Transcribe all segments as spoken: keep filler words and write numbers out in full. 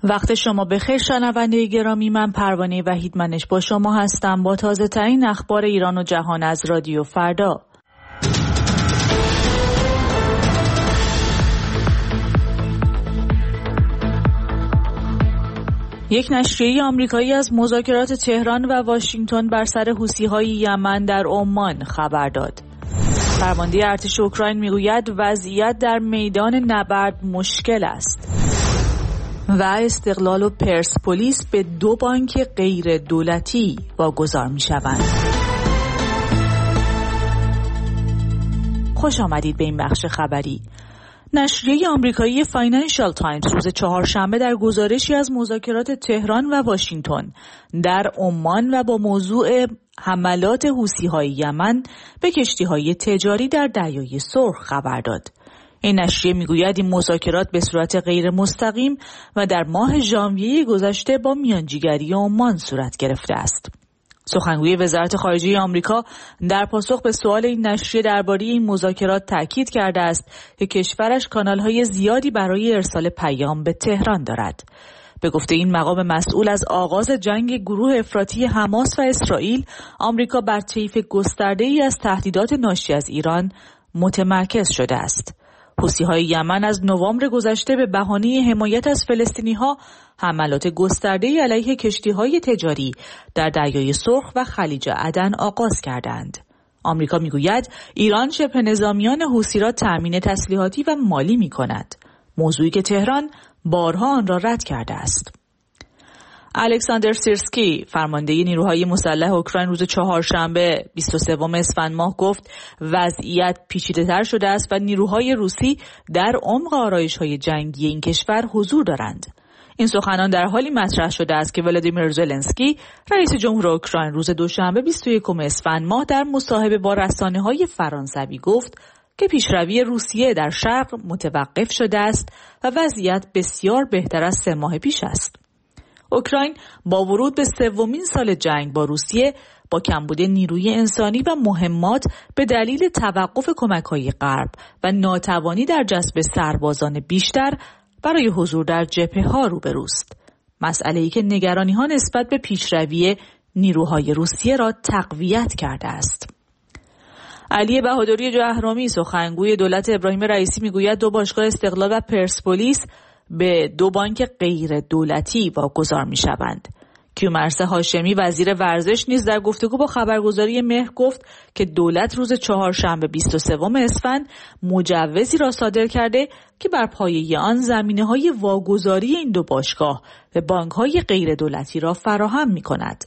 وقت شما بخیر شنونده گرامی، من پروانه وحیدمنش با شما هستم با تازه ترین اخبار ایران و جهان از رادیو فردا. یک نشریه آمریکایی از مذاکرات تهران و واشنگتن بر سر حوثی‌های یمن در عمان خبر داد. فرمانده ارتش اوکراین میگوید وضعیت در میدان نبرد مشکل است. و استقلال و پرسپولیس به دو بانک غیر دولتی واگذار می شوند. خوش آمدید به این بخش خبری. نشریه آمریکایی فاینانشال تایمز روز چهارشنبه در گزارشی از مذاکرات تهران و واشنگتن در عمان و با موضوع حملات حوثی‌های یمن به کشتی‌های تجاری در دریای سرخ خبر داد. این نشریه میگوید این مذاکرات به صورت غیر مستقیم و در ماه ژانویه گذشته با میانجیگری عمان صورت گرفته است. سخنگوی وزارت خارجه آمریکا در پاسخ به سوال این نشریه درباره این مذاکرات تاکید کرده است که کشورش کانال‌های زیادی برای ارسال پیام به تهران دارد. به گفته این مقام مسئول از آغاز جنگ گروه افراطی حماس و اسرائیل، آمریکا بر طیف گسترده‌ای از تهدیدات ناشی از ایران متمرکز شده است. حوثی‌های یمن از نوامبر گذشته به بهانه حمایت از فلسطینی‌ها حملات گسترده‌ای علیه کشتی‌های تجاری در دریای سرخ و خلیج عدن آغاز کردند. آمریکا می‌گوید ایران شبه نظامیان حوثی را تأمین تسلیحاتی و مالی می‌کند، موضوعی که تهران بارها آن را رد کرده است. الکساندر سیرسکی، فرمانده نیروهای مسلح اوکراین، روز چهارشنبه بیست و سوم اسفند ماه گفت وضعیت پیچیده‌تر شده است و نیروهای روسی در عمق آرایش‌های جنگی این کشور حضور دارند. این سخنان در حالی مطرح شده است که ولادیمیر زلنسکی، رئیس جمهور اوکراین، روز دوشنبه بیست و یکم اسفند ماه در مصاحبه با رسانه‌های فرانسوی گفت که پیشروی روسیه در شرق متوقف شده است و وضعیت بسیار بهتر از سه ماه پیش است. اوکراین با ورود به سومین سال جنگ با روسیه با کمبود نیروی انسانی و مهمات به دلیل توقف کمک‌های غرب و ناتوانی در جذب سربازان بیشتر برای حضور در جبهه‌ها روبروست. مسئله‌ای که نگرانی‌ها نسبت به پیشروی نیروهای روسیه را تقویت کرده است. علی بهادری جهرومی، سخنگوی دولت ابراهیم رئیسی، میگوید دو باشگاه استقلال و پرسپولیس به دو بانک غیر دولتی واگذار می شوند. کیومرث هاشمی، وزیر ورزش، نیز در گفتگو با خبرگزاری مهر گفت که دولت روز چهارشنبه بیست و سوم اسفند مجوزی را صادر کرده که بر پایه آن زمینه‌های واگذاری این دو باشگاه به بانک‌های غیر دولتی را فراهم می کند.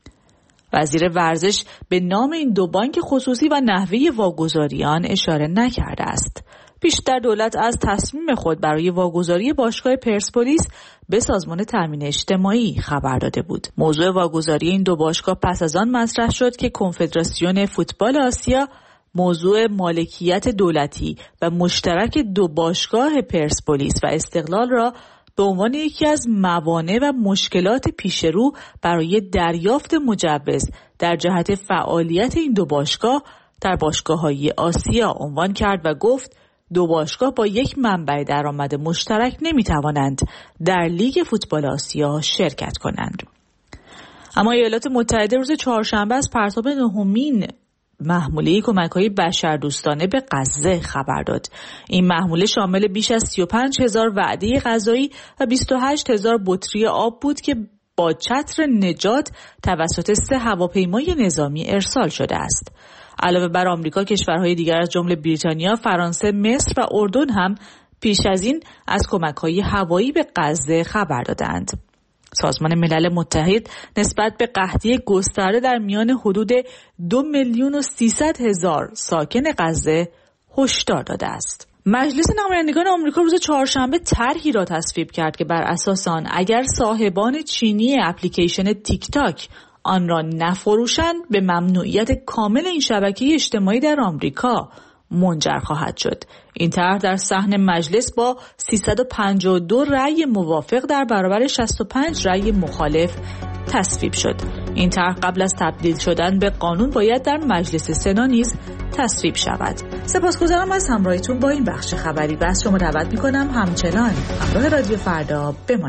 وزیر ورزش به نام این دو بانک خصوصی و نحوه واگذاری آن اشاره نکرده است. پیشتر دولت از تصمیم خود برای واگذاری باشگاه پرسپولیس به سازمان تامین اجتماعی خبر داده بود. موضوع واگذاری این دو باشگاه پس از آن مطرح شد که کنفدراسیون فوتبال آسیا موضوع مالکیت دولتی و مشترک دو باشگاه پرسپولیس و استقلال را به عنوان یکی از موانع و مشکلات پیشرو برای دریافت مجوز در جهت فعالیت این دو باشگاه در باشگاه‌های آسیا عنوان کرد و گفت دو باشگاه با یک منبع درآمد مشترک نمی‌توانند در لیگ فوتبال آسیا شرکت کنند. اما ایالات متحده روز چهارشنبه از پرتاب نهمین محموله کمک‌های بشردوستانه به غزه خبر داد. این محموله شامل بیش از سی و پنج هزار وعده غذایی و بیست و هشت هزار بطری آب بود که با چتر نجات توسط سه هواپیمای نظامی ارسال شده است. علاوه بر آمریکا، کشورهای دیگر از جمله بریتانیا، فرانسه، مصر و اردن هم پیش از این از کمک‌های هوایی به غزه خبر دادند. سازمان ملل متحد نسبت به قحطی گسترده در میان حدود دو میلیون و سیصد هزار ساکن غزه هشدار داده است. مجلس نمایندگان آمریکا روز چهارشنبه طرحی را تصویب کرد که بر اساس آن اگر صاحبان چینی اپلیکیشن تیک تاک آن را نفروشند به ممنوعیت کامل این شبکه اجتماعی در آمریکا منجر خواهد شد. این طرح در صحن مجلس با سیصد و پنجاه و دو رأی موافق در برابر شصت و پنج رأی مخالف تصویب شد. این طرح قبل از تبدیل شدن به قانون باید در مجلس سنا نیز تصویب شود. سپاسگزارم از همراهیتون با این بخش خبری و از شما دعوت می‌کنم همچنان همراه رادیو فردا بمانید.